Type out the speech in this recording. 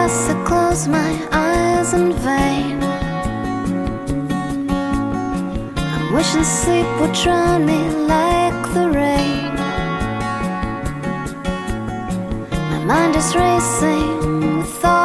guess I close my eyes in vain. I'm wishing sleep would drown me like the rain. My mind is racing with thoughts